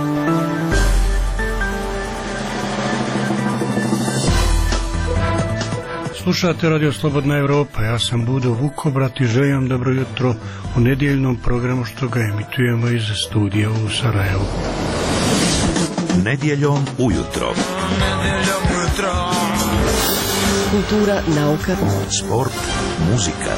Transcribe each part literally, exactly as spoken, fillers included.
Slušate Radio Slobodna Evropa, ja sam Budo Vukobrat i želim dobro jutro u nedjeljnom programu što ga emitujemo iz studija u Sarajevu. Nedjeljom ujutro. Nedjeljom ujutro. Kultura, nauka, sport, muzika.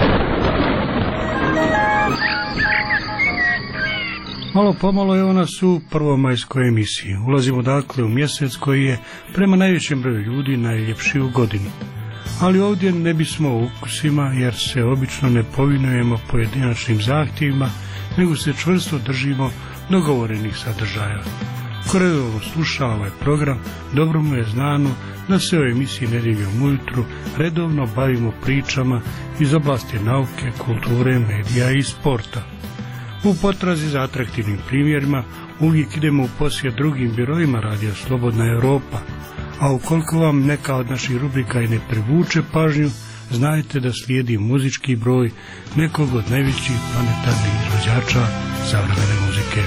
Malo pomalo je nas u prvomajskoj emisiji. Ulazimo dakle u mjesec koji je prema najvećem broju ljudi najljepši u godini. Ali ovdje ne bismo o ukusima jer se obično ne povinujemo pojedinačnim zahtjevima, nego se čvrsto držimo dogovorenih sadržaja. Ko redovno sluša ovaj program, dobro mu je znano da se o emisiji Nedjeljom ujutro redovno bavimo pričama iz oblasti nauke, kulture, medija i sporta. U potrazi za atraktivnim primjerima uvijek idemo u posjet drugim birojima Radija Slobodna Evropa, a ukoliko vam neka od naših rubrika i ne privuče pažnju, znajte da slijedi muzički broj nekog od najvećih planetarnih izvođača savremene muzike.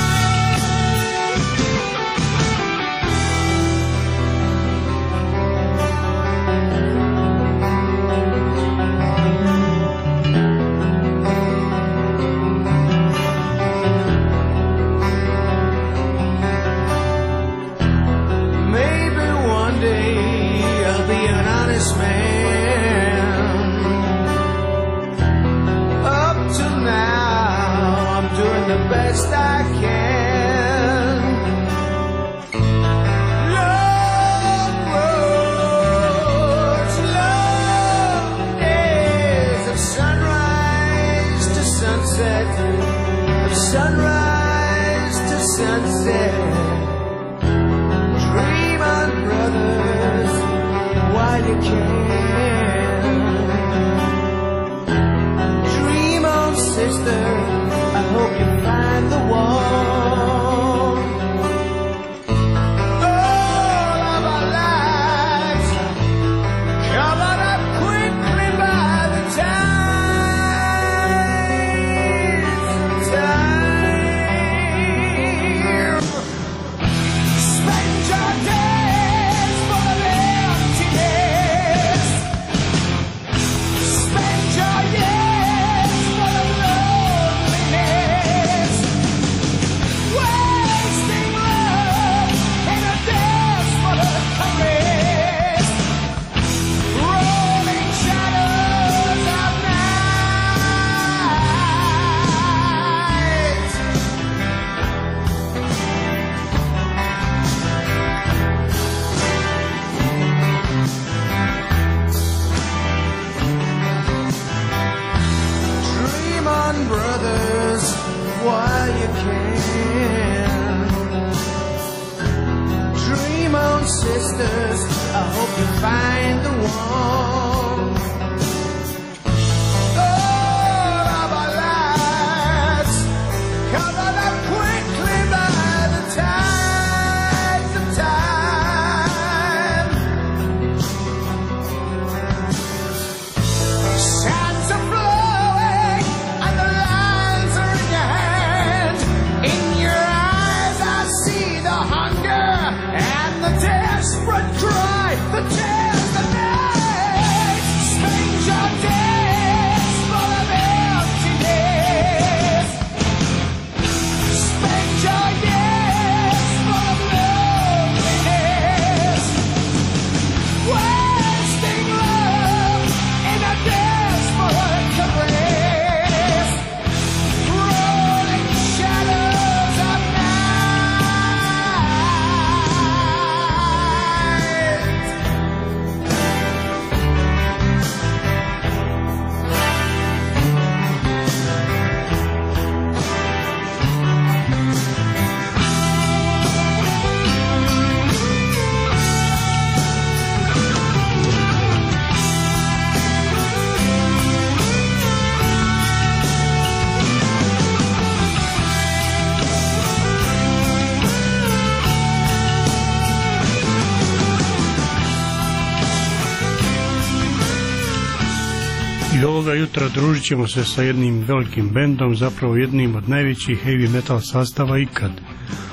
I ovoga jutra družit ćemo se sa jednim velikim bendom, zapravo jednim od najvećih heavy metal sastava ikad.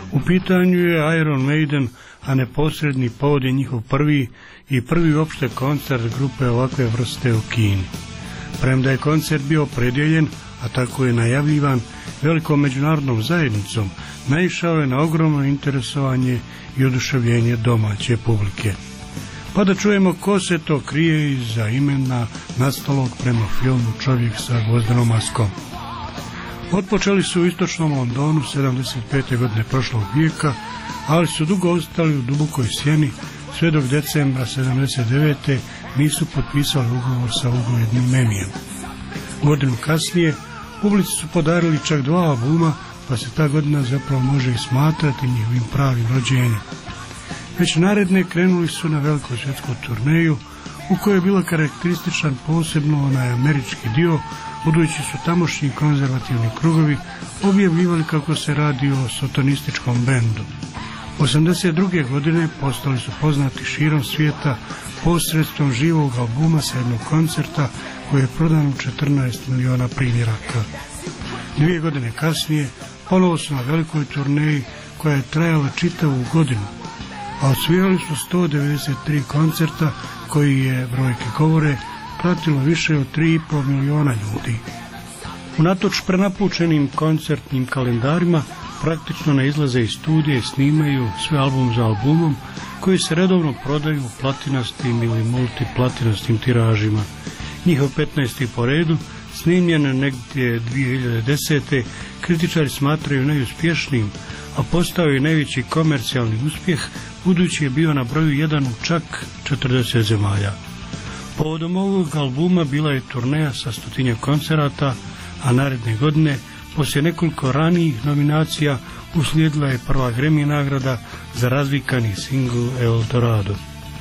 U pitanju je Iron Maiden, a neposredni povod je njihov prvi i prvi uopšte koncert grupe ovakve vrste u Kini. Premda je koncert bio opredjeljen, a tako je najavljivan, velikom međunarodnom zajednicom, naišao je na ogromno interesovanje i oduševljenje domaće publike. Pa da čujemo ko se to krije iza imena nastalog prema filmu Čovjek sa gvozdenom maskom. Otpočeli su u istočnom Londonu sedamdeset pete godine prošlog vijeka, ali su dugo ostali u dubokoj sjeni, sve dok decembra sedamdeset devete nisu potpisali ugovor sa uglednim Emijem. Godinu kasnije publici su podarili čak dva albuma, pa se ta godina zapravo može i smatrati njihovim pravim rođenjem. Već naredne krenuli su na veliku svjetsku turneju, u kojoj je bila karakterističan posebno onaj američki dio, budući su tamošnji konzervativni krugovi objavljivali kako se radi o satanističkom bendu. osamdeset druge godine postali su poznati širom svijeta posredstvom živog albuma sa jednog koncerta koji je prodan u četrnaest miliona primjeraka. Dvije godine kasnije ponovo su na velikoj turneji koja je trajala čitavu godinu, a odsvirali su sto devedeset tri koncerta koji je, brojke govore, pratilo više od tri i pol miliona ljudi. Unatoč prenapučenim koncertnim kalendarima praktično ne izlaze iz studije i snimaju sve album za albumom koji se redovno prodaju u platinastim ili multiplatinastim tiražima. Njihov petnaesti po redu, snimljen negdje dvije hiljade desete. kritičari smatraju najuspješnijim, a postao je najveći komercijalni uspjeh budući je bio na broju jedan u čak četrdeset zemalja. Povodom ovog albuma bila je turneja sa stotinjak koncerata, a naredne godine, poslije nekoliko ranijih nominacija, uslijedila je prva Grammy nagrada za razvikani singl El Dorado.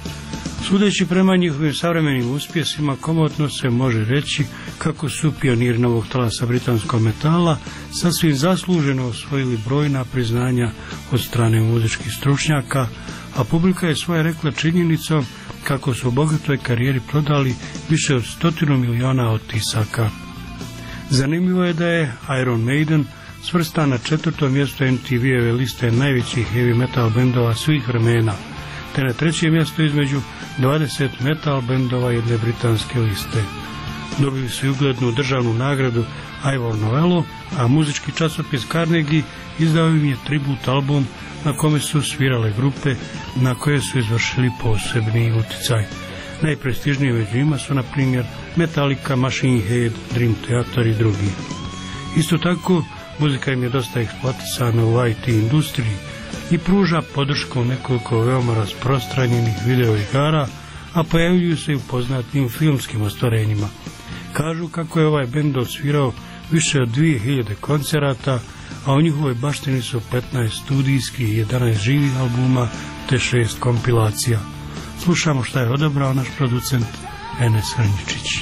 Sudeći prema njihovim savremenim uspjesima, komotno se može reći kako su pioniri novog talasa britanskog metala sasvim zasluženo osvojili brojna priznanja od strane muzičkih stručnjaka, a publika je svoje rekla činjenicom kako su u bogatoj karijeri prodali više od stotinu miliona otisaka. Zanimljivo je da je Iron Maiden svrstan na četvrto mjesto M T V-eve liste najvećih heavy metal bendova svih vremena, te na treće mjesto između dvadeset metal bendova jedne britanske liste. Dobili su i uglednu državnu nagradu Ivor Novello, a muzički časopis Carnegie izdao im je tribut album na kome su svirale grupe na koje su izvršili posebni uticaj. Najprestižnije među njima su, na primjer, Metallica, Machine Head, Dream Theater i drugi. Isto tako, muzika im je dosta eksploatisana u I T industriji i pruža podršku nekoliko veoma rasprostranjenih video igara, a pojavljuju se i u poznatim filmskim ostvarenjima. Kažu kako je ovaj bend odsvirao više od dvije hiljade koncerata, a u njihovoj baštini su petnaest studijskih i jedanaest živih albuma te šest kompilacija. Slušamo šta je odabrao naš producent Enes Hrnjičić.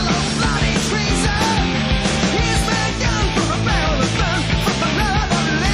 He's been done for a bell of fun, for another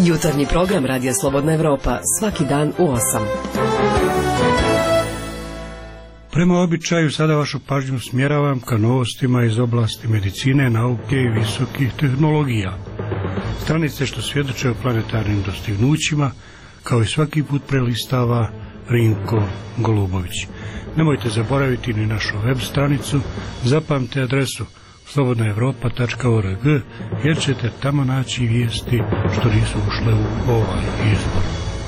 Jutarnji program Radija Slobodna Evropa svaki dan u osam. Prema običaju sada vašu pažnju smjeravam ka novostima iz oblasti medicine, nauke i visokih tehnologija. Stranice što svjedoče o planetarnim dostignućima, kao i svaki put prelistava Rinko Golubović. Nemojte zaboraviti ni našu web stranicu, zapamte adresu slobodna evropa tačka org, jer ćete tamo naći vijesti što nisu ušle u ovaj izbor.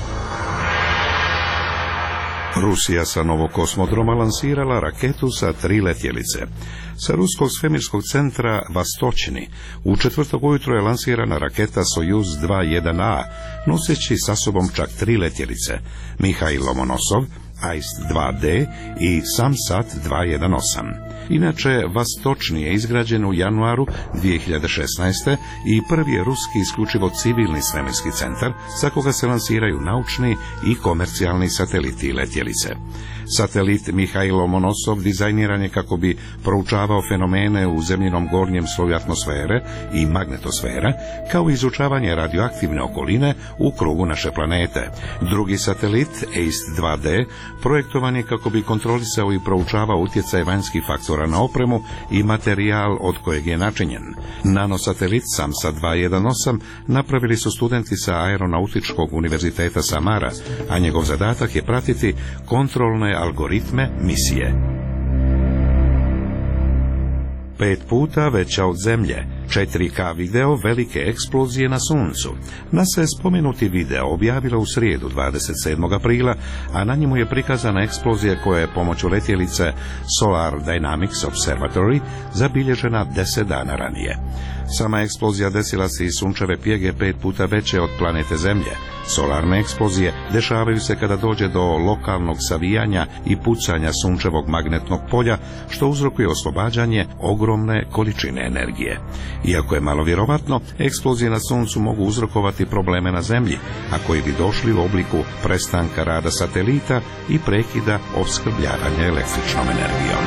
Rusija sa novog kosmodroma lansirala raketu sa tri letjelice. Sa ruskog svemirskog centra Vastočni u četvrtak ujutro je lansirana raketa Sojuz dva jedan A, noseći sa sobom čak tri letjelice, Mihail Lomonosov, A I S T dva D i Samsat dva jedan osam. Inače, Vastočni je izgrađen u januaru dvije hiljade šesnaeste. i prvi je ruski isključivo civilni svemirski centar sa koga se lansiraju naučni i komercijalni sateliti i letjelice. Satelit Mihail Lomonosov dizajniran je kako bi proučavao fenomene u zemljinom gornjem sloju atmosfere i magnetosfera, kao i izučavanje radioaktivne okoline u krugu naše planete. Drugi satelit, A I S T dva D, projektovan je kako bi kontrolisao i proučavao utjecaj vanjskih faktora na opremu i materijal od kojeg je načinjen. Nanosatelit Samsat dva jedan osam napravili su studenti sa Aeronautičkog univerziteta Samara, a njegov zadatak je pratiti kontrolne algoritme misije. Pet puta veća od Zemlje, četiri K video velike eksplozije na Suncu. NASA je spomenuti video objavila u srijedu dvadeset sedmog aprila, a na njemu je prikazana eksplozija koja je pomoću letjelice Solar Dynamics Observatory zabilježena deset dana ranije. Sama eksplozija desila se iz sunčeve pjege pet puta veće od planete Zemlje. Solarne eksplozije dešavaju se kada dođe do lokalnog savijanja i pucanja sunčevog magnetnog polja, što uzrokuje oslobađanje ogromne količine energije. Iako je malo vjerovatno, eksplozije na Suncu mogu uzrokovati probleme na Zemlji, a koji bi došli u obliku prestanka rada satelita i prekida opskrbljavanja električnom energijom.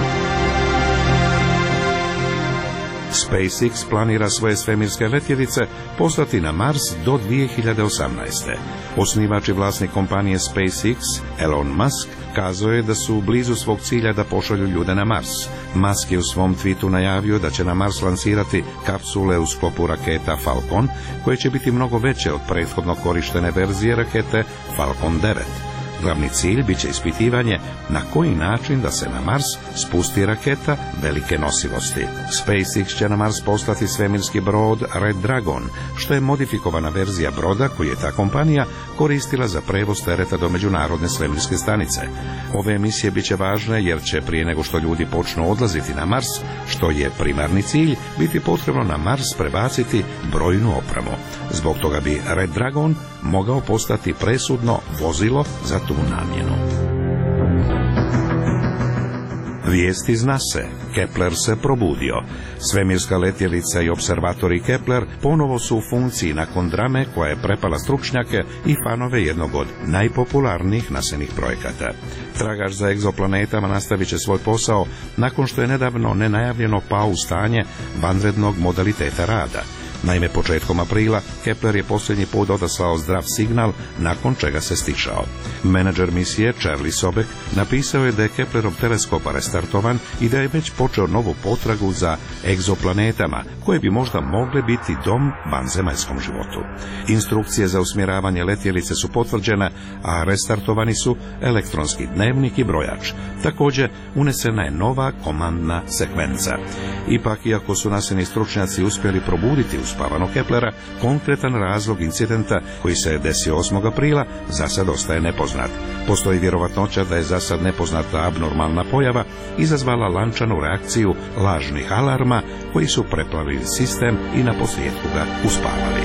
SpaceX planira svoje svemirske letjelice poslati na Mars do dvije hiljade osamnaeste. Osnivač i vlasnik kompanije SpaceX, Elon Musk, kazao je da su blizu svog cilja da pošalju ljude na Mars. Musk je u svom tweetu najavio da će na Mars lansirati kapsule u sklopu raketa Falcon, koje će biti mnogo veće od prethodno korištene verzije rakete Falcon devet. Glavni cilj bit će ispitivanje na koji način da se na Mars spusti raketa velike nosivosti. SpaceX će na Mars poslati svemirski brod Red Dragon, što je modifikovana verzija broda koju je ta kompanija koristila za prevoz tereta do međunarodne svemirske stanice. Ove emisije bit će važne jer će prije nego što ljudi počnu odlaziti na Mars, što je primarni cilj, biti potrebno na Mars prebaciti brojnu opremu. Zbog toga bi Red Dragon mogao postati presudno vozilo za tu namjenu. Vijest iz NASA. Kepler se probudio. Svemirska letjelica i observatori Kepler ponovo su u funkciji nakon drame koja je prepala stručnjake i fanove jednog od najpopularnijih nasenih projekata. Tragač za egzoplanetama nastavit će svoj posao nakon što je nedavno nenajavljeno pao u stanje vanrednog modaliteta rada. Naime, početkom aprila Kepler je posljednji put odaslao zdrav signal, nakon čega se stišao. Menadžer misije Charlie Sobek napisao je da je Keplerov teleskop restartovan i da je već počeo novu potragu za egzoplanetama, koje bi možda mogle biti dom vanzemaljskom životu. Instrukcije za usmjeravanje letjelice su potvrđene, a restartovani su elektronski dnevnik i brojač. Također, unesena je nova komandna sekvenca. Ipak, iako su naseni stručnjaci uspjeli probuditi uspavanog Keplera, konkretan razlog incidenta koji se desio osmog aprila za sad ostaje nepoznat. Postoji vjerovatnoća da je za sad nepoznata abnormalna pojava izazvala lančanu reakciju lažnih alarma koji su preplavili sistem i na posljedku ga uspavali.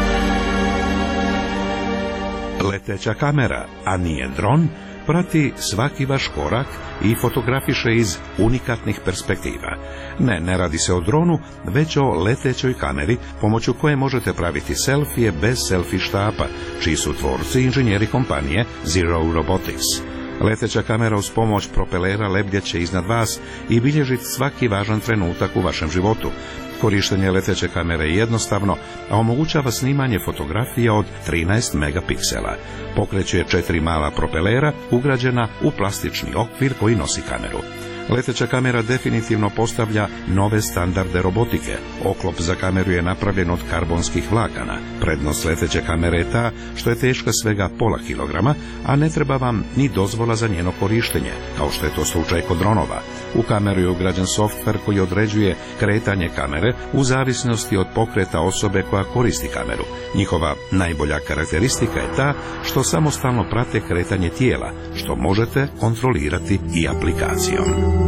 Leteća kamera, a nije dron, prati svaki vaš korak i fotografiše iz unikatnih perspektiva. Ne, ne radi se o dronu, već o letećoj kameri, pomoću koje možete praviti selfije bez selfie štapa, čiji su tvorci inženjeri kompanije Zero Robotics. Leteća kamera uz pomoć propelera lebdjeće iznad vas i bilježiti svaki važan trenutak u vašem životu. Korištenje leteće kamere je jednostavno, a omogućava snimanje fotografija od trinaest megapiksela. Pokreće četiri mala propelera ugrađena u plastični okvir koji nosi kameru. Leteća kamera definitivno postavlja nove standarde robotike. Oklop za kameru je napravljen od karbonskih vlakana. Prednost leteće kamere je ta što je teška svega pola kilograma, a ne treba vam ni dozvola za njeno korištenje, kao što je to slučaj kod dronova. U kameru je ugrađen softver koji određuje kretanje kamere u zavisnosti od pokreta osobe koja koristi kameru. Njihova najbolja karakteristika je ta što samostalno prate kretanje tijela, što možete kontrolirati i aplikacijom.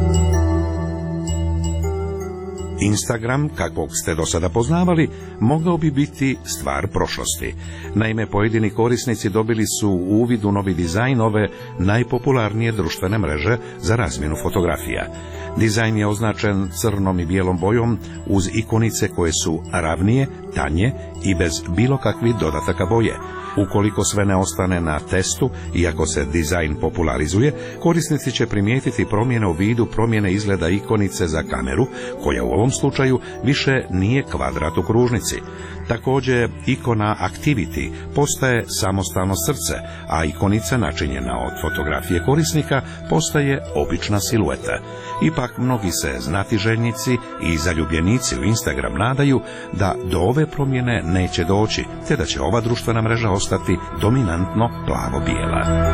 Instagram, kakvog ste do sada poznavali, mogao bi biti stvar prošlosti. Naime, pojedini korisnici dobili su uvid u novi dizajn ove najpopularnije društvene mreže za razmjenu fotografija. Dizajn je označen crnom i bijelom bojom uz ikonice koje su ravnije, tanje i bez bilo kakvih dodataka boje. Ukoliko sve ne ostane na testu, iako se dizajn popularizuje, korisnici će primijetiti promjene u vidu promjene izgleda ikonice za kameru, koja u ovom slučaju više nije kvadrat u kružnici. Također, ikona Activity postaje samostalno srce, a ikonica načinjena od fotografije korisnika postaje obična silueta. Ipak, mnogi se znatiželjnici i zaljubljenici u Instagram nadaju da do ove promjene neće doći, te da će ova društvena mreža ostati dominantno plavo-bijela.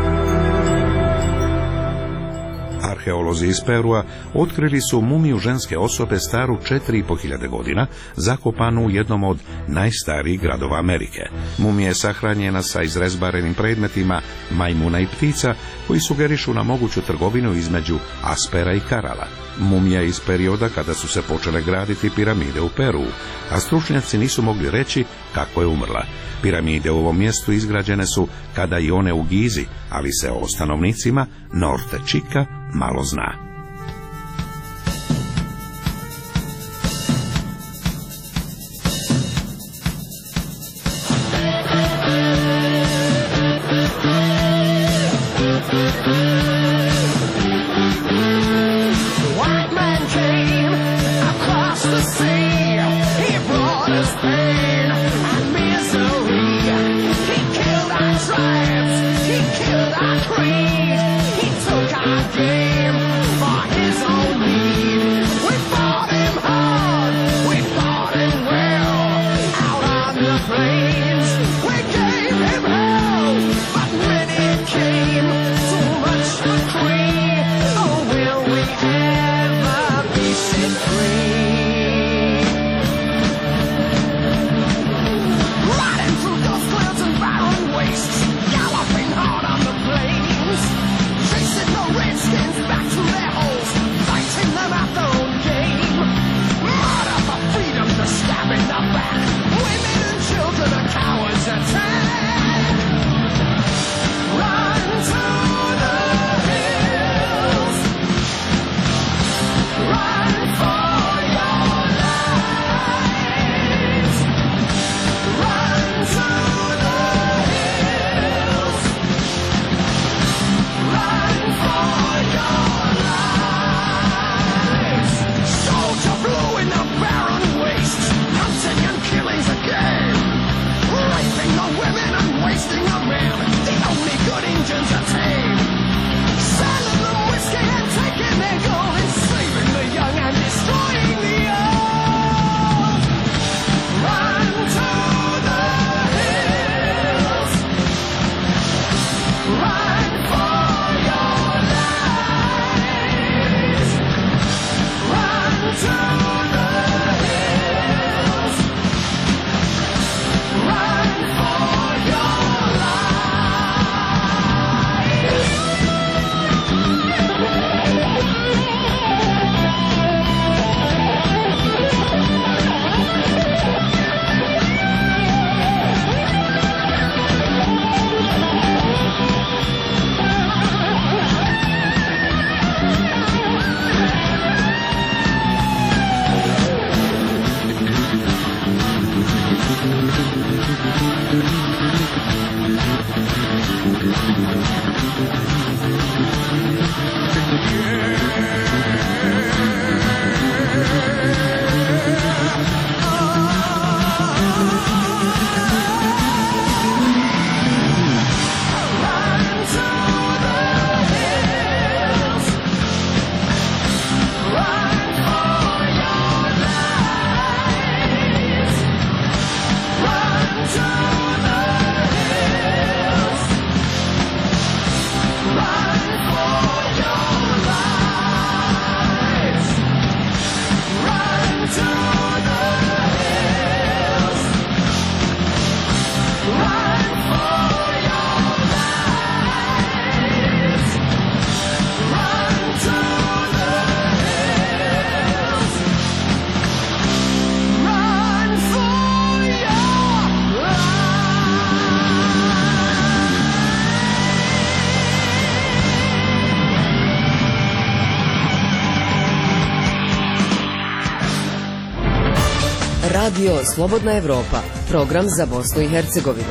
Arheolozi iz Perua otkrili su mumiju ženske osobe staru četiri i po hiljade godina, zakopanu u jednom od najstarijih gradova Amerike. Mumija je sahranjena sa izrezbarenim predmetima majmuna i ptica koji sugerišu na moguću trgovinu između Aspera i Karala. Mumija iz perioda kada su se počele graditi piramide u Peruu, a stručnjaci nisu mogli reći kako je umrla. Piramide u ovom mjestu izgrađene su kada i one u Gizi, ali se o stanovnicima Norte Čika malo zna. Riding through those clouds and barren wastes, galloping hard on the plains. Radio Slobodna Evropa, program za Bosnu i Hercegovinu.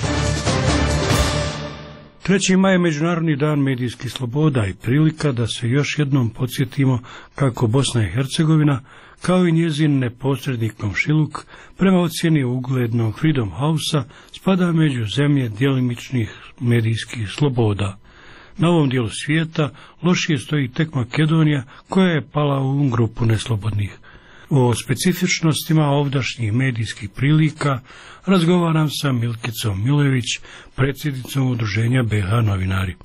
treći maj je Međunarodni dan medijskih sloboda i prilika da se još jednom podsjetimo kako Bosna i Hercegovina, kao i njezin neposredni komšiluk, prema ocjeni uglednog Freedom House-a, spada među zemlje djelimičnih medijskih sloboda. Na ovom dijelu svijeta lošije stoji tek Makedonija, koja je pala u grupu neslobodnih. O specifičnostima ovdašnjih medijskih prilika razgovaram sa Milkicom Milojević, predsjednicom udruženja B H novinari.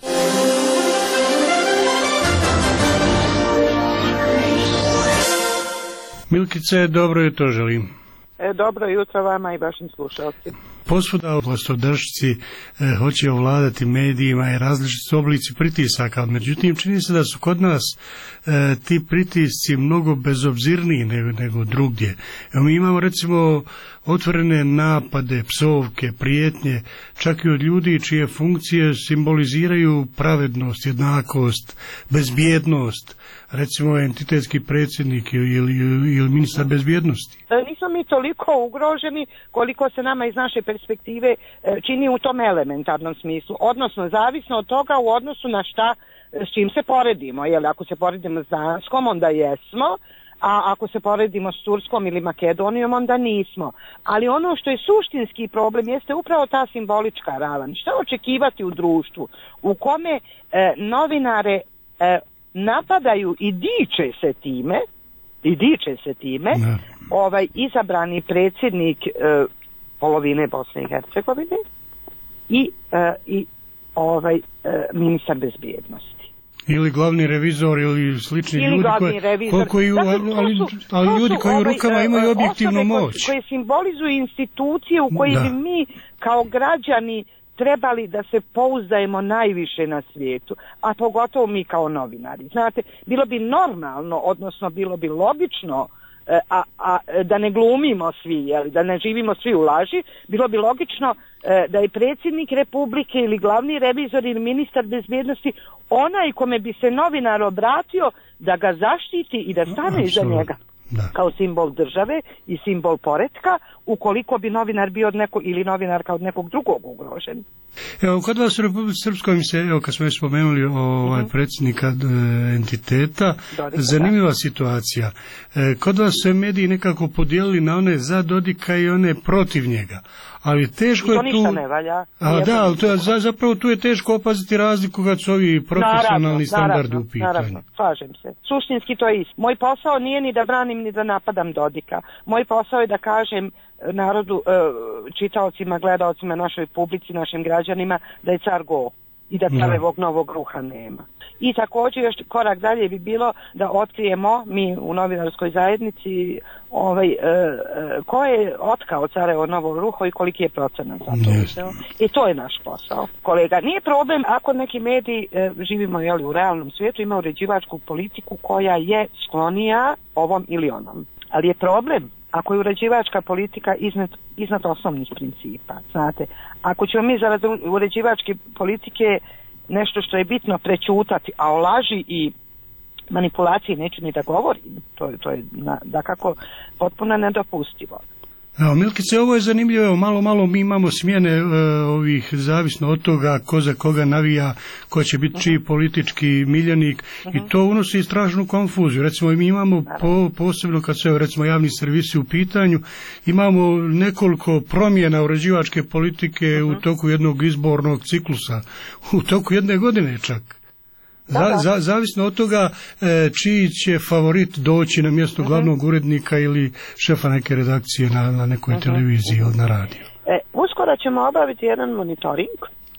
Milkice, dobro jutro želim. E, dobro jutro vama i vašim slušalcima. Posvuda vlastodršci e, hoće ovladati medijima i različiti oblici pritisaka, međutim čini se da su kod nas e, ti pritisci mnogo bezobzirniji nego, nego drugdje. Evo, mi imamo recimo otvorene napade, psovke, prijetnje, čak i od ljudi čije funkcije simboliziraju pravednost, jednakost, bezbjednost, recimo entitetski predsjednik ili, ili, ili ministar bezbjednosti. E, nismo mi toliko ugroženi koliko se nama iz naše perspektive čini u tom elementarnom smislu, odnosno zavisno od toga u odnosu na šta, s čim se poredimo. Jer ako se poredimo s Danskom, onda jesmo, a ako se poredimo s Turskom ili Makedonijom, onda nismo. Ali ono što je suštinski problem jeste upravo ta simbolička ravan. Šta očekivati u društvu u kome e, novinare e, napadaju i diče se time, i diče se time, ne. ovaj izabrani predsjednik e, polovine Bosne i Hercegovine i, e, i ovaj e, ministar bezbjednosti. Ili glavni revizor ili slični ili ljudi koji, revizor. koji dakle, ali, ali, ali ljudi koji u rukama imaju objektivnu moć. Koje, koje simbolizuju institucije u koje bi mi kao građani trebali da se pouzdajemo najviše na svijetu, a pogotovo mi kao novinari. Znate, bilo bi normalno, odnosno bilo bi logično, a, a da ne glumimo svi, jel, da ne živimo svi u laži, bilo bi logično da je predsjednik Republike ili glavni revizor ili ministar bezbjednosti onaj kome bi se novinar obratio da ga zaštiti i da stane iza njega. Da. Kao simbol države i simbol poretka, ukoliko bi novinar bio od nekog ili novinarka od nekog drugog ugrožen. Evo, kod vas u Republici Srpskoj mi se, evo, kad smo već spomenuli ovaj uh-huh. predsjednika e, entiteta, Dodika, zanimljiva da. situacija. E, kod vas se mediji nekako podijelili na one za Dodika i one protiv njega. Ali teško je tu... ne valja. A da, ali to je, zapravo tu je teško opaziti razliku kad su ovi profesionalni naravno, standardi naravno, u pitanju. Naravno, slažem se. Suštinski to je isto. Moj posao nije ni da branim ni da napadam Dodika. Moj posao je da kažem narodu, čitaocima, gledaocima, našoj publici, našim građanima da je car go i da carevog novog ruha nema. I također još korak dalje bi bilo da otkrijemo mi u novinarskoj zajednici ovaj, e, e, ko je otkao carevo novo ruho i koliki je procenat za to. Yes. I to je naš posao. Kolega, nije problem ako neki mediji, e, živimo jeli, u realnom svijetu, ima uređivačku politiku koja je sklonija ovom ili onom. Ali je problem ako je uređivačka politika iznad, iznad osnovnih principa. Znate, ako ćemo mi zarad uređivačke politike nešto što je bitno prećutati, a o laži i manipulaciji neću ni da govorim, to, to je na, dakako potpuno nedopustivo. Evo, Milkice, ovo je zanimljivo, evo, malo, malo mi imamo smjene e, ovih, zavisno od toga ko za koga navija, ko će biti uh-huh. čiji politički miljenik uh-huh. i to unosi strašnu konfuziju. Recimo, mi imamo po, posebno kad su recimo javni servisi u pitanju, imamo nekoliko promjena uređivačke politike uh-huh. u toku jednog izbornog ciklusa, u toku jedne godine čak. Za, za, zavisno od toga e, čiji će favorit doći na mjesto uh-huh. glavnog urednika ili šefa neke redakcije na, na nekoj uh-huh. televiziji ili na radiju. E, uskoro ćemo obaviti jedan monitoring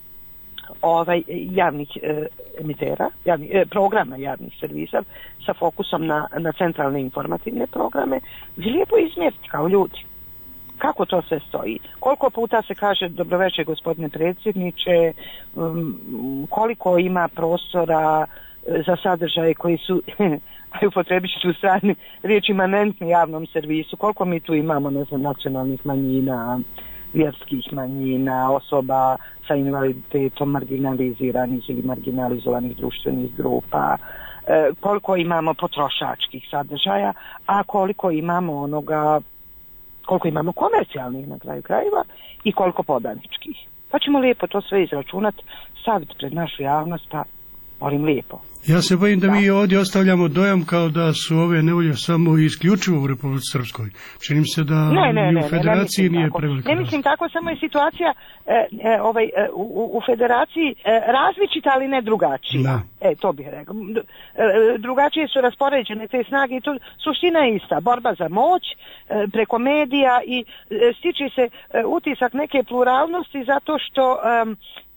ovaj, javnih e, emitera, javni, e, programa javnih servisa sa fokusom na, na centralne informativne programe, gdje lijepo izmjeriti kao ljudi. Kako to sve stoji? Koliko puta se kaže dobroveče gospodine predsjedniče, um, koliko ima prostora za sadržaje koji su, a upotrebit ću strani riječ imanentni javnom servisu, koliko mi tu imamo, ne znam, nacionalnih manjina, vjerskih manjina, osoba sa invaliditetom, marginaliziranih ili marginalizovanih društvenih grupa, e, koliko imamo potrošačkih sadržaja, a koliko imamo onoga koliko imamo komercijalnih na kraju krajeva i koliko podaničkih. Pa ćemo lijepo to sve izračunati, staviti pred našu javnost, pa molim lijepo. Ja se bojim da, da mi ovdje ostavljamo dojam kao da su ove nevolje samo isključivo u Republici Srpskoj. Čini mi se da ne, ne, ne, u Federaciji ne, ne nije prevelika. Ne mislim tako, samo je situacija e, e, ovaj, e, u, u Federaciji e, različita, ali ne drugačija. Da. E, to bih rekao. E, drugačije su raspoređene te snage i to suština je ista. Borba za moć e, preko medija i e, stiče se e, utisak neke pluralnosti zato što... E,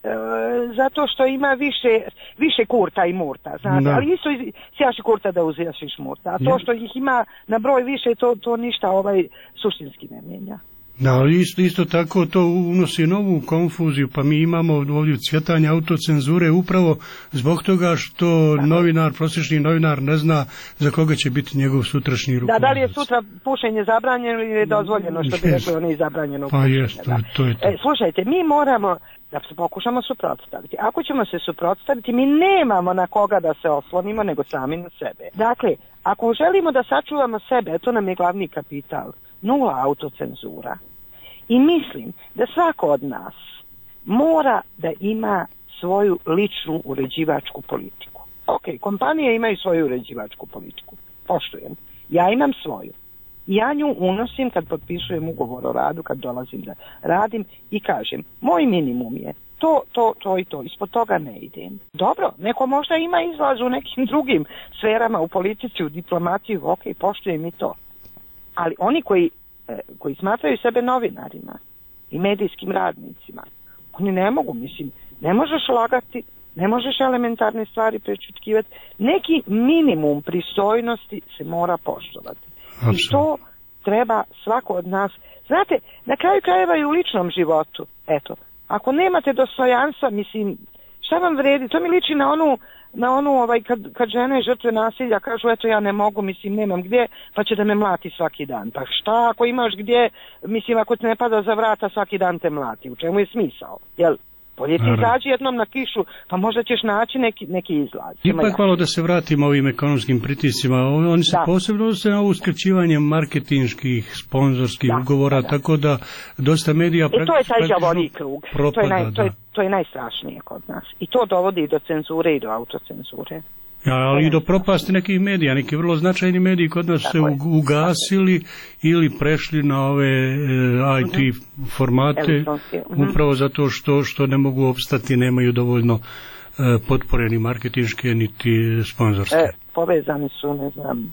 zato što ima više, više Kurta i Murta, znate, ali isto sjaši Kurta da uzjašiš Murta, a to što ih ima na broj više, to, to ništa ovaj suštinski ne mijenja. Da, ali isto, isto tako to unosi novu konfuziju, pa mi imamo ovdje cvjetanje autocenzure upravo zbog toga što da. novinar, prosječni novinar ne zna za koga će biti njegov sutrašnji rukovodac. Da, da li je sutra pušenje zabranjeno ili je dozvoljeno, što bi rekli oni zabranjeno pa pušenje. Jest, to, to je to. E, slušajte, mi moramo da se pokušamo suprotstaviti. Ako ćemo se suprotstaviti, mi nemamo na koga da se oslonimo, nego sami na sebe. Dakle, ako želimo da sačuvamo sebe, to nam je glavni kapital, nula autocenzura. I mislim da svako od nas mora da ima svoju ličnu uređivačku politiku. Ok, kompanije imaju svoju uređivačku politiku. Poštujem. Ja imam svoju. Ja nju unosim kad potpisujem ugovor o radu, kad dolazim da radim i kažem, moj minimum je to, to, to i to, ispod toga ne idem. Dobro, neko možda ima izlaz u nekim drugim sferama, u politici, u diplomaciji, ok, poštujem i to. Ali oni koji, eh, koji smatraju sebe novinarima i medijskim radnicima, oni ne mogu, mislim, ne možeš lagati, ne možeš elementarne stvari prečutkivati, neki minimum pristojnosti se mora poštovati. Absolut. I to treba svako od nas. Znate, na kraju krajeva i u ličnom životu. Eto, ako nemate dostojanstva, mislim, šta vam vredi? To mi liči na onu, na onu ovaj, kad, kad žene žrtve nasilja kažu, eto ja ne mogu, mislim, nemam gdje, pa će da me mlati svaki dan. Pa šta ako imaš gdje, mislim, ako te ne pada za vrata, svaki dan te mlati. U čemu je smisao? Jel? Bolje ti izađi jednom na kišu, pa možda ćeš naći neki, neki izlaz. Ipak malo da se vratimo ovim ekonomskim pritiscima. Oni se da. posebno odnose na ovo skraćivanje marketinških, sponzorskih da, ugovora, da, da. tako da dosta medija... E to je taj đavolji krug. Propada, to, je naj, da. to, je, to je najstrašnije kod nas. I to dovodi do cenzure i do autocenzure. Ja, ali i do propasti nekih medija. Neki vrlo značajni mediji kod nas se ugasili ili prešli na ove e, I T uh-huh. formate uh-huh. upravo zato što, što ne mogu opstati, nemaju dovoljno e, potpore ni marketinške niti sponzorske. E, povezani su, ne znam,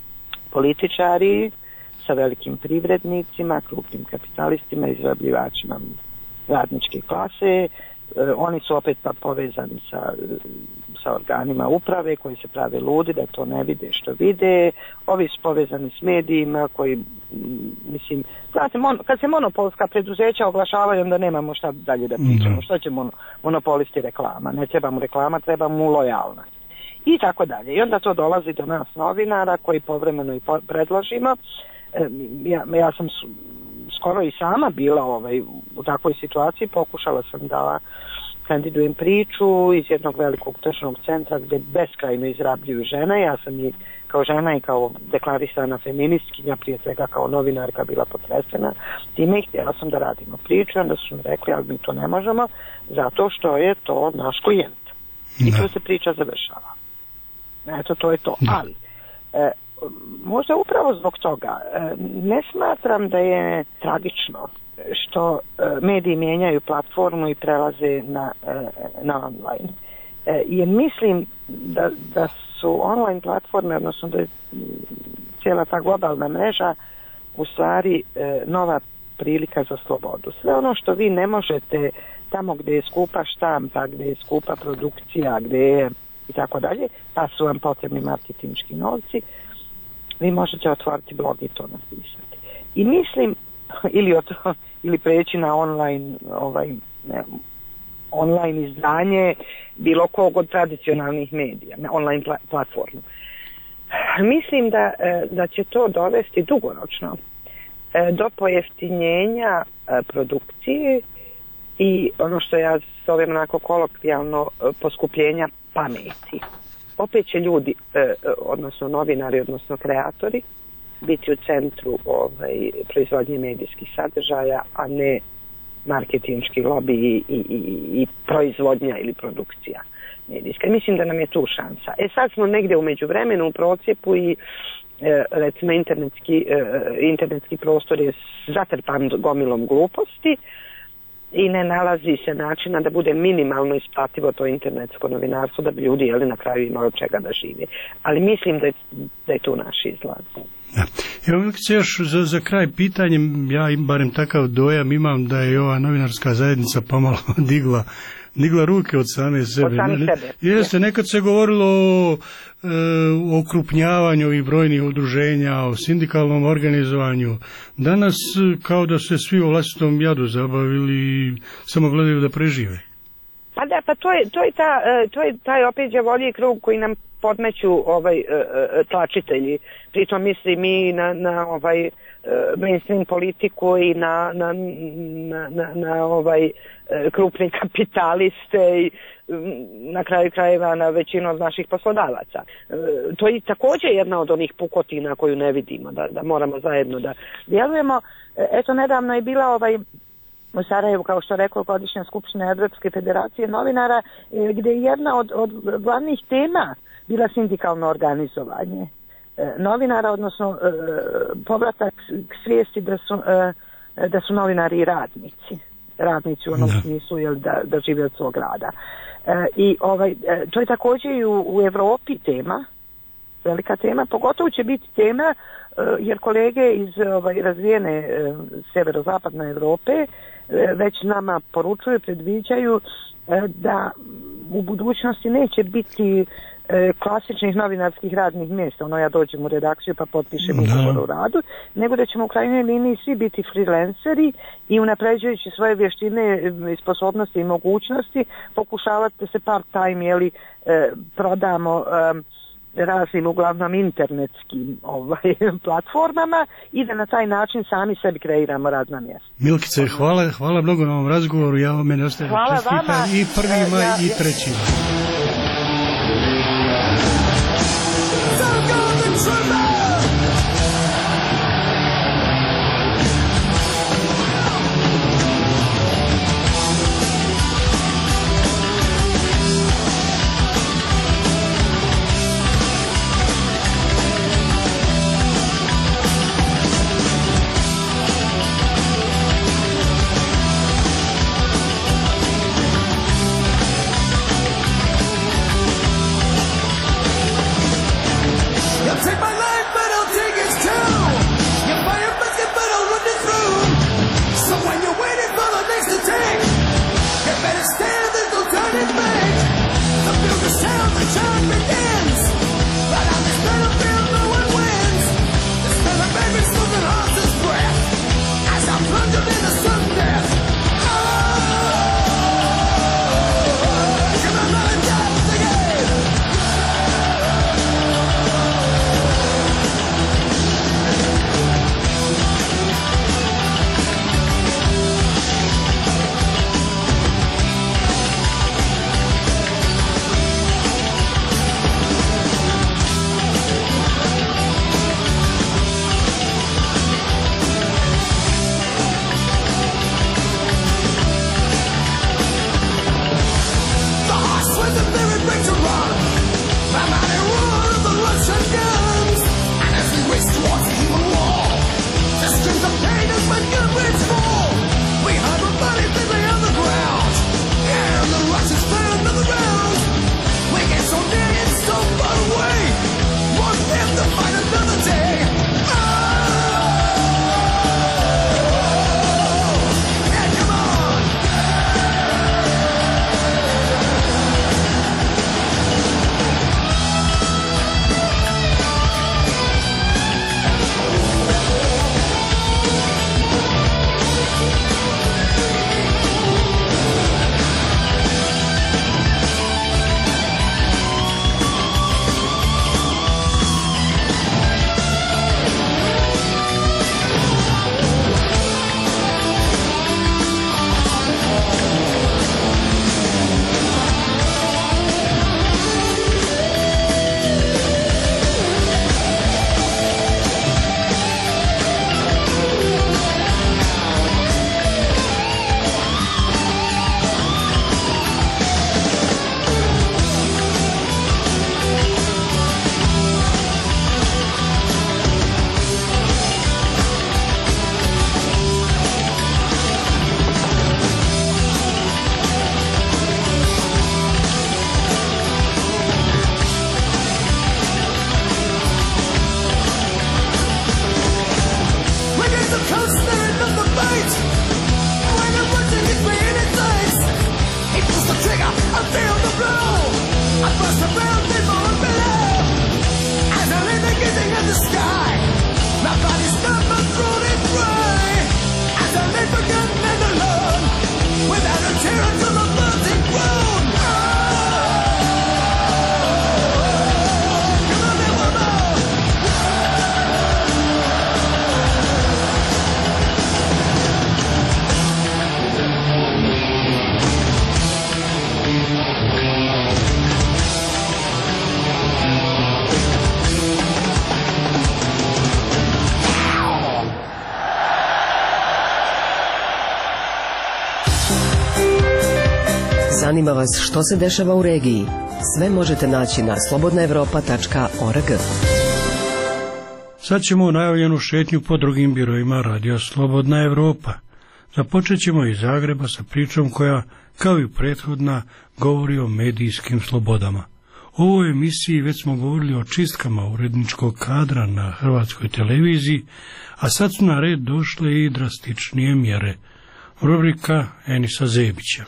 političari sa velikim privrednicima, krupnim kapitalistima, izrabljivačima radničke klase. E, oni su opet pa povezani sa, sa organima uprave koji se prave ludi da to ne vide što vide. Ovi su povezani s medijima koji, mislim, znate, mon, kad se monopolska preduzeća oglašavaju, onda nemamo šta dalje da pričamo. Mm-hmm. Što će mon, monopolisti reklama? Ne trebamo reklama, trebamo lojalnost. I tako dalje. I onda to dolazi do nas novinara koji povremeno i po, predložimo. E, ja, ja sam skoro i sama bila ovaj, u takvoj situaciji, pokušala sam da kandidujem priču iz jednog velikog tržnog centra gdje beskrajno izrabljuju žene. Ja sam i kao žena i kao deklarisana feministkinja, prije svega kao novinarka, bila potresena time i htjela sam da radimo priču, onda su mi rekli, ali mi to ne možemo zato što je to naš klijent. I tu se priča završava. Eto, to je to. Da. Ali e, možda upravo zbog toga ne smatram da je tragično što mediji mijenjaju platformu i prelaze na, na online. Jer mislim da, da su online platforme, odnosno da je cijela ta globalna mreža u stvari nova prilika za slobodu. Sve ono što vi ne možete tamo gdje je skupa štampa, gdje je skupa produkcija, gdje je i tako dalje, pa su vam potrebni marketinški novci, vi možete otvoriti blog i to napisati. I mislim, ili, od, ili preći na online, ovaj, ne, online izdanje bilo kog od tradicionalnih medija, na online pla, platformu. Mislim da, da će to dovesti dugoročno do pojeftinjenja produkcije i ono što ja zovem onako kolokvijalno poskupljenja pameti. Opet će ljudi, odnosno novinari, odnosno kreatori, biti u centru ovaj, proizvodnje medijskih sadržaja, a ne marketinški lobby i, i, i, i proizvodnja ili produkcija medijska. Mislim da nam je tu šansa. E sad smo negdje u međuvremenu u procijepu i e, recimo internetski, e, internetski prostor je zatrpan gomilom gluposti i ne nalazi se načina da bude minimalno isplativo to internetsko novinarstvo, da bi ljudi jeli na kraju imali od čega da žive. Ali mislim da je, da je tu naš izlaz. Da. Evo Milkice, još za, za kraj pitanjem, ja im barem takav dojam imam da je ova novinarska zajednica pomalo digla digla ruke od same sebe. Od same sebe. Jeste, nekad se govorilo o, e, o okrupnjavanju ovih brojnih udruženja, o sindikalnom organizovanju. Danas kao da se svi u vlastitom jadu zabavili i samo gledaju da prežive. Pa da, pa to je, to je, ta, to je taj opet đavolji krug koji nam podmeću ovaj, tlačitelji. Pritom mislim mi na, na ovaj mainstream politiku i na, na, na, na, na ovaj krupne kapitaliste i na kraju krajeva na većinu od naših poslodavaca. To je također jedna od onih pukotina koju ne vidimo, da, da moramo zajedno da djelujemo. Eto, nedavno je bila ovaj u Sarajevu, kao što rekao, godišnja skupština Evropske federacije novinara, gdje je jedna od, od glavnih tema bila sindikalno organizovanje novinara, odnosno povratak k svijesti da su, da su novinari i radnici. Radnici u onom da. smislu jel, da, da žive od svog rada. I ovaj, to je također i u, u Evropi tema, velika tema, pogotovo će biti tema jer kolege iz ovaj, razvijene severozapadne Europe već nama poručuju, predviđaju da u budućnosti neće biti klasičnih novinarskih radnih mjesta, ono ja dođem u redakciju pa potpišem ugovor o radu, nego da ćemo u krajnjoj liniji svi biti freelanceri i unapređujući svoje vještine i sposobnosti i mogućnosti pokušavati da se part time jeli, prodamo raznim uglavnom internetskim ovaj, platformama i da na taj način sami sebi kreiramo radna mjesta. Milkice, hvala, hvala mnogo na ovom razgovoru, ja vam mene ostajem čestitam i prvi maj ja, i treći maj. Zanima vas što se dešava u regiji? Sve možete naći na slobodna evropa tačka org. Sad ćemo u najavljenu šetnju po drugim biroima radija Slobodna Evropa. Započet ćemo iz Zagreba sa pričom koja, kao i prethodna, govori o medijskim slobodama. U ovoj emisiji već smo govorili o čistkama uredničkog kadra na Hrvatskoj televiziji, a sad su na red došle i drastičnije mjere. Rubrika Enisa Zebića.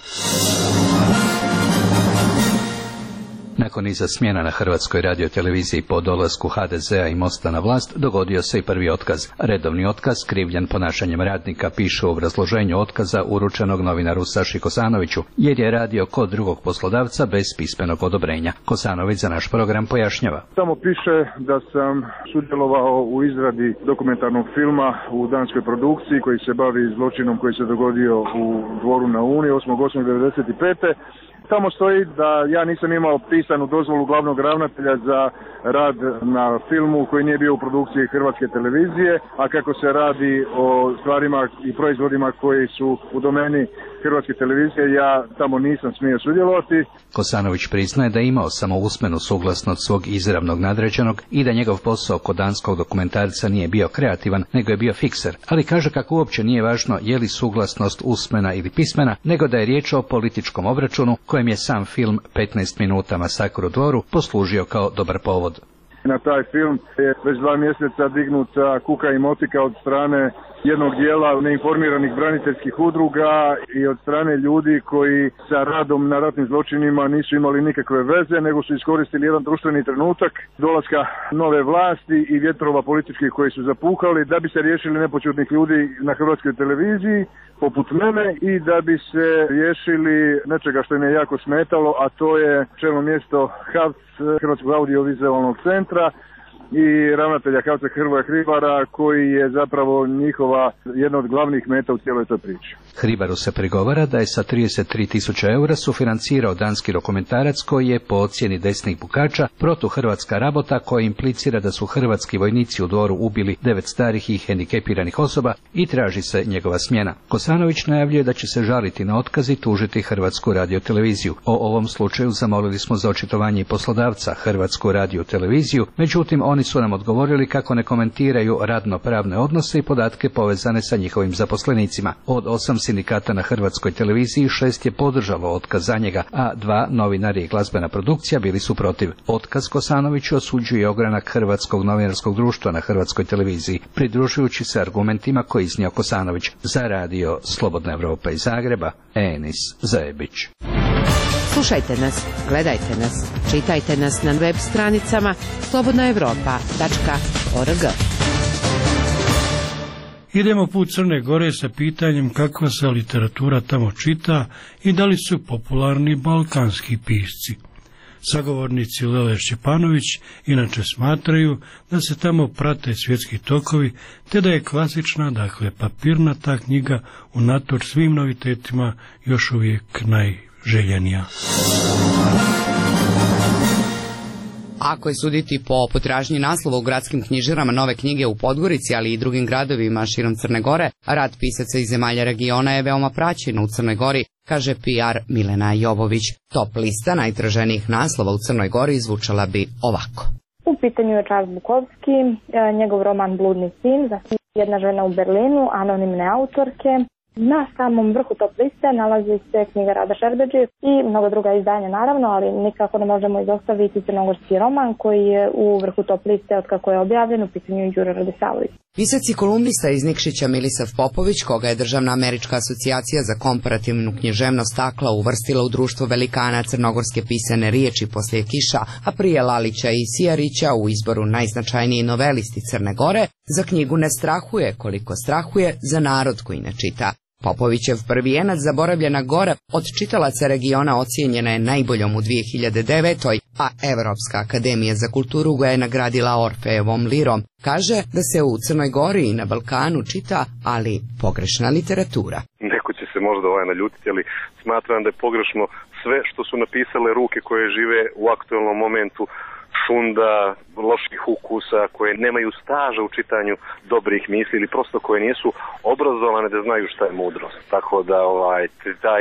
Nakon niza smjena na Hrvatskoj radioteleviziji po dolasku ha de zea i Mosta na vlast, dogodio se i prvi otkaz. Redovni otkaz, krivljen ponašanjem radnika, piše u obrazloženju otkaza uručenog novinaru Saši Kosanoviću, jer je radio kod drugog poslodavca bez pismenog odobrenja. Kosanović za naš program pojašnjava. Tamo piše da sam sudjelovao u izradi dokumentarnog filma u danskoj produkciji koji se bavi zločinom koji se dogodio u Dvoru na Uni osmog osmog devedeset pete. Tamo stoji da ja nisam imao pisanu dozvolu glavnog ravnatelja za rad na filmu koji nije bio u produkciji Hrvatske televizije, a kako se radi o stvarima i proizvodima koji su u domeni Hrvatske televizije, ja tamo nisam smio sudjelovati. Kosanović priznaje da je imao samo usmenu suglasnost svog izravnog nadređenog i da njegov posao kod danskog dokumentarca nije bio kreativan, nego je bio fikser, ali kaže kako uopće nije važno je li suglasnost usmena ili pismena, nego da je riječ o političkom obračunu kojem je sam film petnaest minuta Masakr u Dvoru poslužio kao dobar povod. Na taj film je već dva mjeseca dignuta kuka i motika od strane jednog dijela neinformiranih braniteljskih udruga i od strane ljudi koji sa radom na ratnim zločinima nisu imali nikakve veze, nego su iskoristili jedan društveni trenutak dolaska nove vlasti i vjetrova političkih koji su zapuhali da bi se riješili nepoćudnih ljudi na Hrvatskoj televiziji poput mene i da bi se riješili nečega što im je jako smetalo, a to je čelno mjesto H A V C, Hrvatskog audiovizualnog centra, i ravnatelja H A V C Hrvoja Hribara, koji je zapravo njihova jedna od glavnih meta u cijeloj toj priči. Hribaru se prigovara da je sa trideset tri tisuće eura sufinancirao danski dokumentarac koji je po ocjeni desnih bukača protuhrvatska rabota koja implicira da su hrvatski vojnici u Dvoru ubili devet starih i hendikepiranih osoba i traži se njegova smjena. Kosanović najavljuje da će se žaliti na otkaz i tužiti Hrvatsku radioteleviziju. O ovom slučaju zamolili smo za očitovanje poslodavca Hrvatsku radioteleviziju, međutim oni su nam odgovorili kako ne komentiraju radno-pravne odnose i podatke povezane sa njihovim zaposlenicima. Od osam sindikata na Hrvatskoj televiziji šest je podržalo otkaz za njega, a dva, novinari i glazbena produkcija, bili su protiv. Otkaz Kosanoviću osuđuje ogranak Hrvatskog novinarskog društva na Hrvatskoj televiziji, pridružujući se argumentima koje iznio Kosanović. Za radio Slobodna Evropa iz Zagreba, Enis Zebić. Slušajte nas, gledajte nas, čitajte nas na web stranicama slobodna evropa tačka org. Idemo put Crne Gore sa pitanjem kakva se literatura tamo čita i da li su popularni balkanski pisci. Sagovornici Lele Šćepanović inače smatraju da se tamo prate svjetski tokovi, te da je klasična, dakle papirnata knjiga unatoč svim novitetima još uvijek najželjenija. Ako je suditi po potražnji naslova u gradskim knjižarama nove knjige u Podgorici, ali i drugim gradovima širom Crne Gore, rad pisaca iz zemalja regiona je veoma praćen u Crnoj Gori, kaže P R Milena Jovović. Top lista najtraženijih naslova u Crnoj Gori zvučala bi ovako. U pitanju je Charles Bukowski, njegov roman Bludni sin, zatim Jedna žena u Berlinu, anonimne autorke. Na samom vrhu top liste nalazi se knjiga Rada Šerbedžije i mnogo druga izdanja naravno, ali nikako ne možemo izostaviti crnogorski roman koji je u vrhu top liste od kako je objavljen, u pitanju Đure Radisavljević. Pisac i kolumnista iz Nikšića Milisav Popović, koga je Državna američka asocijacija za komparativnu književnost stakla uvrstila u društvo velikana crnogorske pisane riječi poslije Kiša, a prije Lalića i Sijarića u izboru najznačajniji novelisti Crne Gore, za knjigu ne strahuje koliko strahuje za narod koji ne čita. Popovićev prvijenac Zaboravljena gora od čitalaca regiona ocijenjena je najboljom u dvije hiljade devetoj. a Evropska akademija za kulturu ga je nagradila Orfejevom lirom. Kaže da se u Crnoj Gori i na Balkanu čita, ali pogrešna literatura. Neko će se možda ovaj naljutiti, ali smatram da je pogrešno sve što su napisale ruke koje žive u aktualnom momentu, šunda, loših ukusa, koje nemaju staža u čitanju dobrih misli ili prosto koje nisu obrazovane da znaju šta je mudrost. Tako da ovaj, taj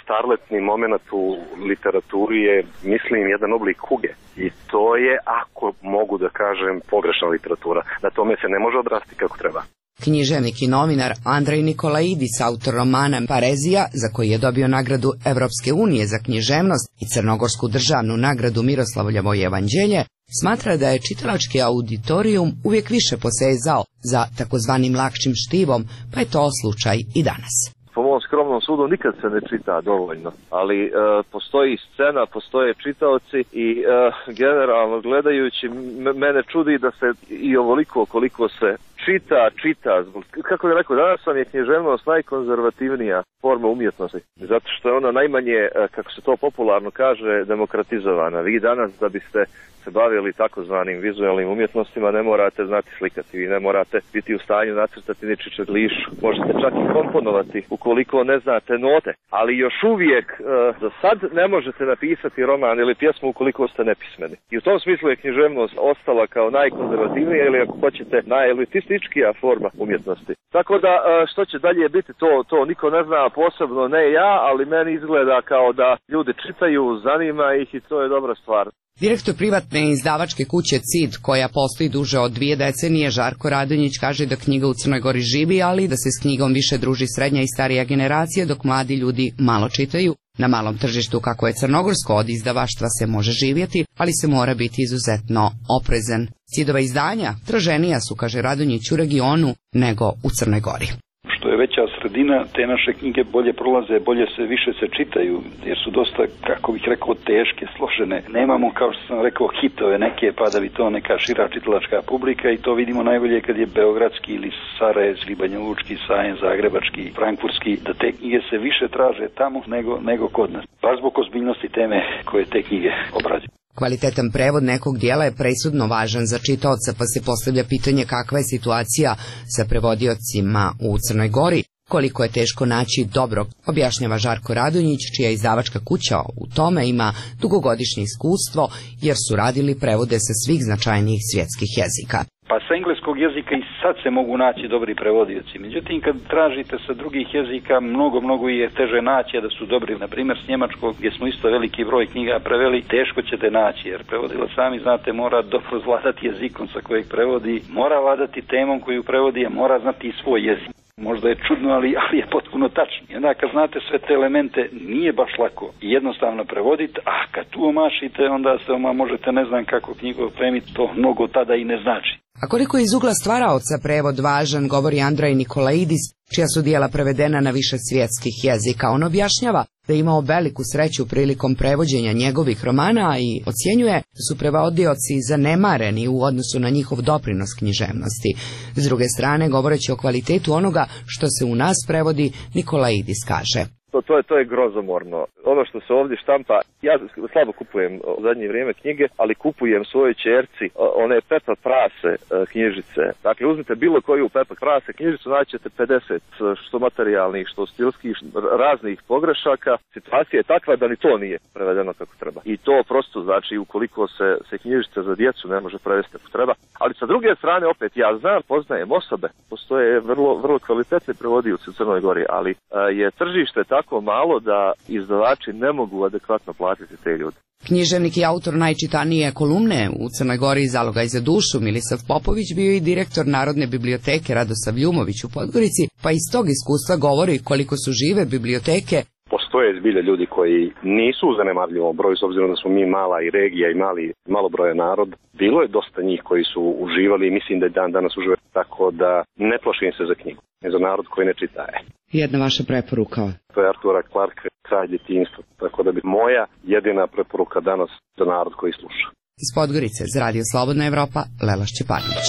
starletni moment u literaturi je, mislim, jedan oblik kuge. I to je, ako mogu da kažem, pogrešna literatura. Na tome se ne može odrasti kako treba. Književnik i novinar Andrej Nikolaidis, autor romana Parezija, za koji je dobio nagradu Evropske unije za književnost i Crnogorsku državnu nagradu Miroslavljevo evanđelje, smatra da je čitalački auditorijum uvijek više posezao za takozvanim lakšim štivom, pa je to slučaj i danas. Po mom skromnom sudu nikad se ne čita dovoljno, ali e, postoji scena, postoje čitaoci i e, generalno gledajući m- mene čudi da se i ovoliko koliko se čita, čita. Kako bih rekao, danas vam je književnost najkonzervativnija forma umjetnosti, zato što je ona najmanje, kako se to popularno kaže, demokratizovana. Vi danas da biste se bavili takozvanim vizualnim umjetnostima ne morate znati slikati, vi ne morate biti u stanju nacrtati ni čičeglišu, možete čak i komponovati ukoliko ne znate note, ali još uvijek e, za sad ne možete napisati roman ili pjesmu ukoliko ste nepismeni. I u tom smislu je književnost ostala kao najkonzervativnija ili ako hoćete najelitističkija forma umjetnosti. Tako da e, što će dalje biti to, to niko ne zna, posebno ne ja, ali meni izgleda kao da ljudi čitaju, zanima ih i to je dobra stvar. Direktor privatne izdavačke kuće C I D, koja postoji duže od dvije decenije, Žarko Radonjić, kaže da knjiga u Crnoj Gori živi, ali da se s knjigom više druži srednja i starija generacija, dok mladi ljudi malo čitaju. Na malom tržištu kako je crnogorsko od izdavaštva se može živjeti, ali se mora biti izuzetno oprezan. C I D-ova izdanja traženija su, kaže Radonjić, u regionu nego u Crnoj Gori. Što je veća sredina, te naše knjige bolje prolaze, bolje se više se čitaju, jer su dosta, kako bih rekao, teške, složene. Nemamo, kao što sam rekao, hitove neke, pa da bi to neka šira čitalačka publika i to vidimo najbolje kad je beogradski ili sarajevski, banjalučki, sajen, zagrebački, frankfurtski, da te knjige se više traže tamo nego, nego kod nas. Baš zbog ozbiljnosti teme koje te knjige obrađuju. Kvalitetan prevod nekog dijela je presudno važan za čitaoca, pa se postavlja pitanje kakva je situacija sa prevodiocima u Crnoj Gori, koliko je teško naći dobrog, objašnjava Žarko Radonjić, čija izdavačka kuća u tome ima dugogodišnje iskustvo, jer su radili prevode sa svih značajnijih svjetskih jezika. Pa sa engleskog jezika i sad se mogu naći dobri prevodioci. Međutim, kad tražite sa drugih jezika, mnogo, mnogo je teže naći, a da su dobri. Na primjer, s njemačkog, gdje smo isto veliki broj knjiga preveli, teško ćete naći, jer prevodila sami, znate, mora dobro vladati jezikom sa kojeg prevodi, mora vladati temom koju prevodi, a mora znati i svoj jezik. Možda je čudno, ali, ali je potpuno tačno. I onda kad znate sve te elemente, nije baš lako i jednostavno prevoditi, a kad tu omašite, onda se oma možete ne znam kako knjigu opremiti, to mnogo tada i ne znači. A koliko je iz ugla stvaraoca prevod važan, govori Andrej Nikolaidis, čija su dijela prevedena na više svjetskih jezika. On objašnjava da je imao veliku sreću prilikom prevođenja njegovih romana i ocjenjuje da su prevodioci zanemareni u odnosu na njihov doprinos književnosti. S druge strane, govoreći o kvalitetu onoga što se u nas prevodi, Nikolaidis kaže: To, to, je, to je grozomorno. Ono što se ovdje štampa, ja slabo kupujem u zadnje vrijeme knjige, ali kupujem svojoj ćerci one Pepa Prase knjižice. Dakle, uzmite bilo koju Pepa Prase knjižicu, naćete pedeset, što materijalnih, što stilskih, raznih pogrešaka. Situacija je takva da ni to nije prevedeno kako treba. I to prosto znači, ukoliko se, se knjižica za djecu ne može prevesti kako treba. Ali sa druge strane, opet, ja znam, poznajem osobe, postoje vrlo, vrlo kvalitetni prevodioci u Crnoj Gori, ali je tržište tako malo da izdavači ne mogu adekvatno platiti te ljude. Književnik i autor najčitanije kolumne u Crnoj Gori Zalogaj za dušu Milisav Popović bio i direktor Narodne biblioteke Radosav Ljumović u Podgorici, pa iz tog iskustva govori koliko su žive biblioteke. Postoje zbilja ljudi koji nisu u zanemarljivom broju, s obzirom da smo mi mala i regija i mali, malo broja narod. Bilo je dosta njih koji su uživali i mislim da je dan danas uživaju, tako da ne plašim se za knjigu, za narod koji ne čitaje. Jedna vaša preporuka? To je Artura Clarke, Kralj djetinjstva, tako da bi moja jedina preporuka danas za narod koji sluša. Iz Podgorice, za Radio Slobodna Evropa, Lela Šćepanović.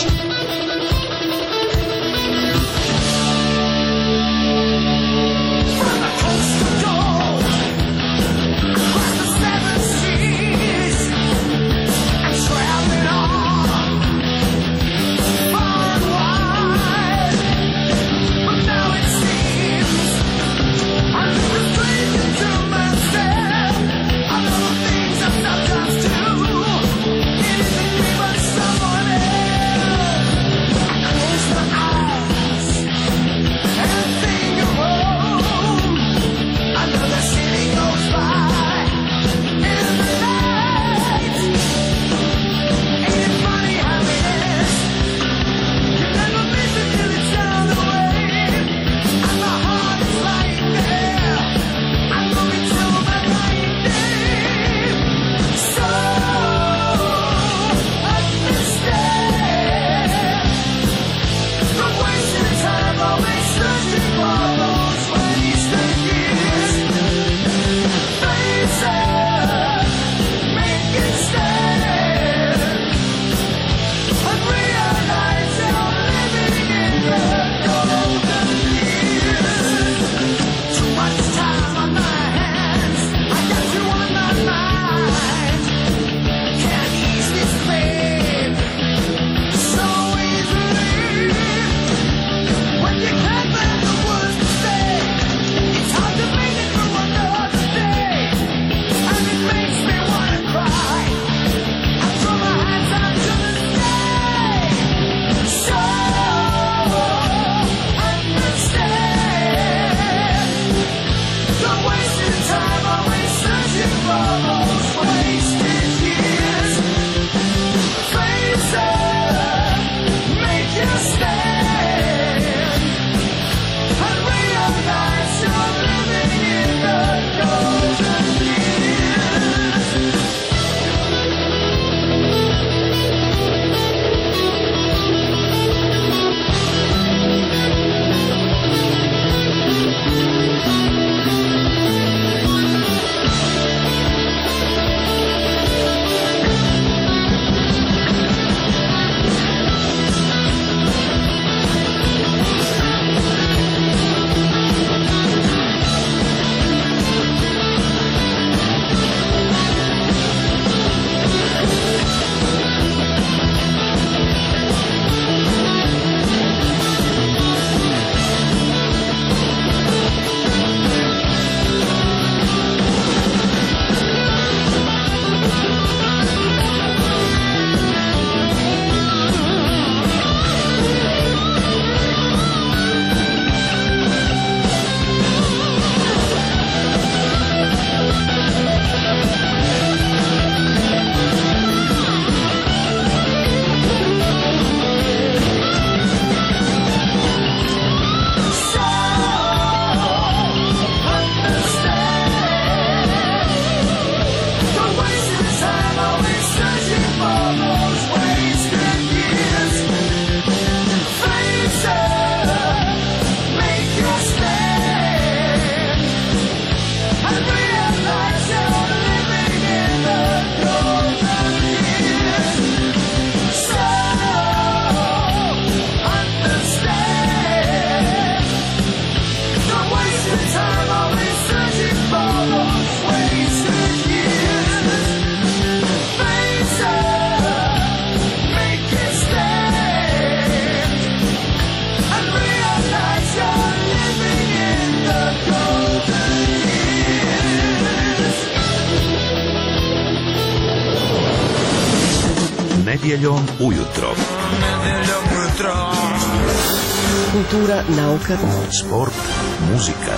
Nedjeljom ujutro. Kultura, nauka, sport, muzika.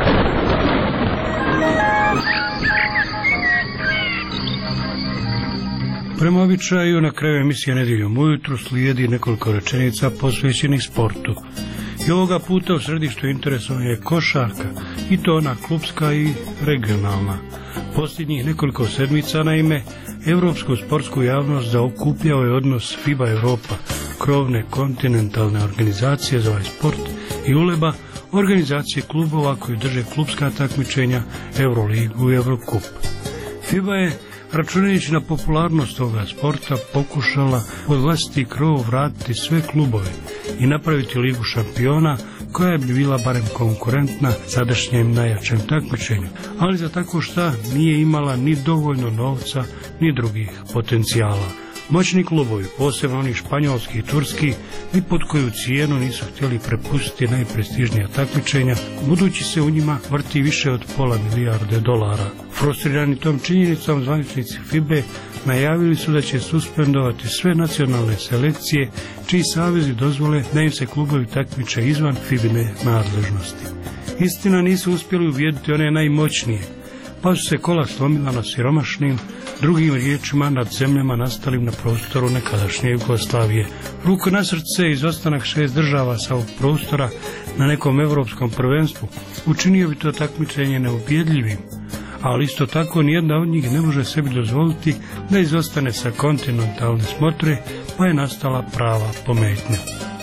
Prema običaju, na kraju emisije Nedjeljom ujutro slijedi nekoliko rečenica posvećenih sportu. I ovoga puta u središtu interesovanja je košarka, i to ona klupska i regionalna. Posljednjih nekoliko sedmica, naime, evropsku sportsku javnost zaokupljao je odnos FIBA Europa, krovne kontinentalne organizacije za ovaj sport, i ULEBA, organizacije klubova koji drže klupska takmičenja, Euroligu i Eurocup. FIBA je, računajući na popularnost ovoga sporta, pokušala pod vlastiti krov vratiti sve klubove i napraviti ligu šampiona koja bi bila barem konkurentna sadašnjem najjačem takmičenju, ali za tako šta nije imala ni dovoljno novca ni drugih potencijala. Moćni klubovi, posebno oni španjolski i turski, ni pod koju cijenu nisu htjeli prepustiti najprestižnija takmičenja, budući se u njima vrti više od pola milijarde dolara. Frustrirani tom činjenicom, zvaničnici FIBE najavili su da će suspendovati sve nacionalne selekcije čiji savezi dozvole da im se klubovi takmiče izvan FIBine nadležnosti. Istina, nisu uspjeli uvijediti one najmoćnije, pa su se kola slomila na siromašnim, drugim riječima nad zemljama nastalim na prostoru nekadašnje Jugoslavije. Ruku na srce, izostanak šest država sa ovog prostora na nekom europskom prvenstvu učinio bi to takmičenje neubjedljivim, ali isto tako nijedna od njih ne može sebi dozvoliti da izostane sa kontinentalne smotre, pa je nastala prava pometnja.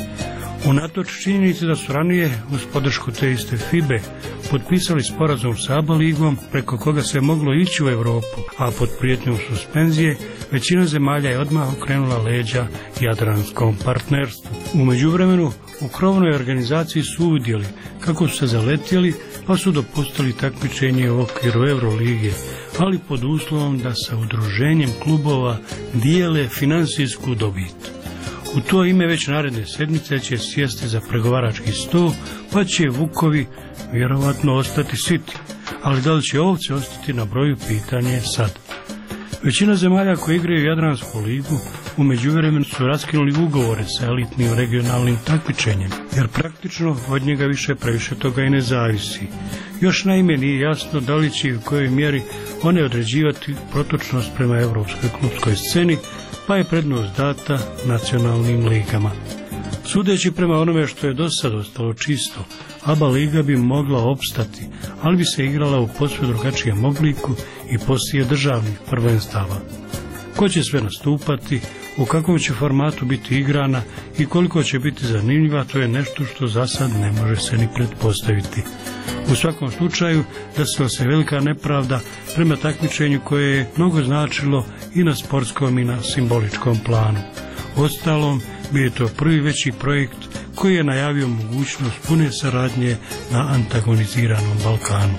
Unatoč činjenici da su ranije, uz podršku te iste FIBE, potpisali sporazum sa ABA ligom preko koga se moglo ići u Europu, a pod prijetnjom suspenzije većina zemalja je odmah okrenula leđa jadranskom partnerstvu. U međuvremenu u krovnoj organizaciji su uvidjeli kako su se zaletjeli, pa su dopustili takmičenje u okviru Eurolige, ali pod uslovom da sa udruženjem klubova dijele financijsku dobit. U to ime već naredne sedmice će sjesti za pregovarački sto, pa će vukovi vjerovatno ostati siti, ali da li će ovce ostati na broju, pitanje je sad. Većina zemalja koje igraju Jadransku ligu u međuvremenu su raskinuli ugovore sa elitnim regionalnim takmičenjem, jer praktično od njega više previše toga i ne zavisi. Još naime nije jasno da li će i u kojoj mjeri one određivati protočnost prema europskoj klupskoj sceni, pa je prednost data nacionalnim ligama. Sudeći prema onome što je do sad ostalo čisto, ABA liga bi mogla opstati, ali bi se igrala u posve drugačijem obliku i poslije državnih prvenstava. Ko će sve nastupati, u kakvom će formatu biti igrana i koliko će biti zanimljiva, to je nešto što za sad ne može se ni pretpostaviti. U svakom slučaju, desila se velika nepravda prema takmičenju koje je mnogo značilo i na sportskom i na simboličkom planu. Ostalom, bio je to prvi veći projekt koji je najavio mogućnost pune saradnje na antagoniziranom Balkanu.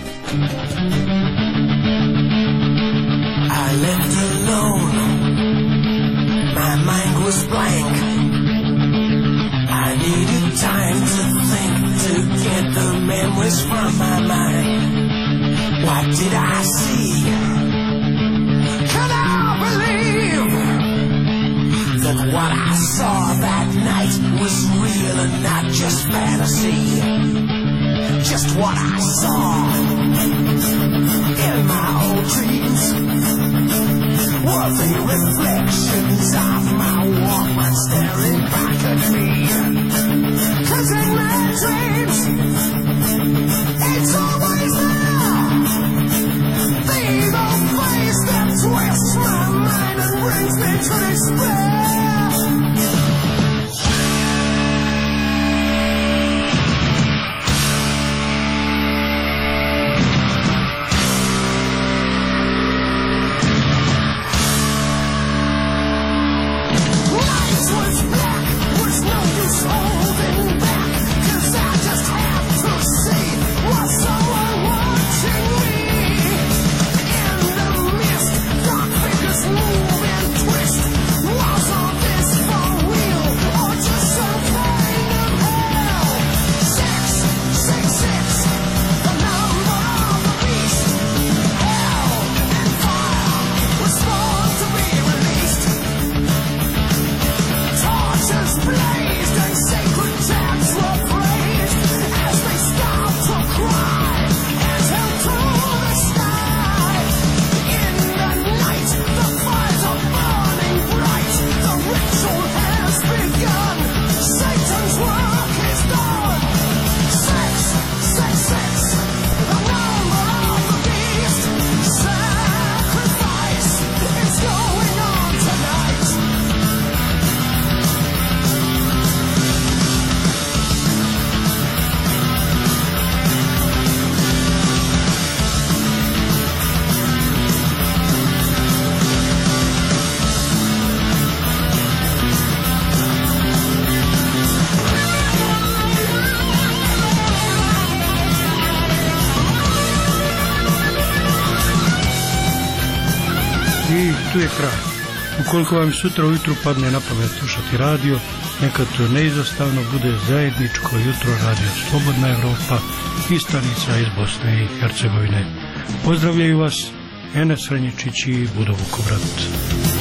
I left alone. My mind was blank. I needed time to think, to get the memories from my mind. What did I see? Can I believe that what I saw that night was real and not just fantasy? Just what I saw in my old dreams were the reflections of my Walkman staring back at me. 'Cause in my dreams, it's always there, the evil face that twists my mind and brings me to despair. Was I tu je kraj. Ukoliko vam sutra ujutru padne na pamet slušati radio, neka to neizostavno bude zajedničko jutro radio Slobodna Evropa i stanica iz Bosne i Hercegovine. Pozdravljaju vas Enes Ranjičić i Budo Vukovrat.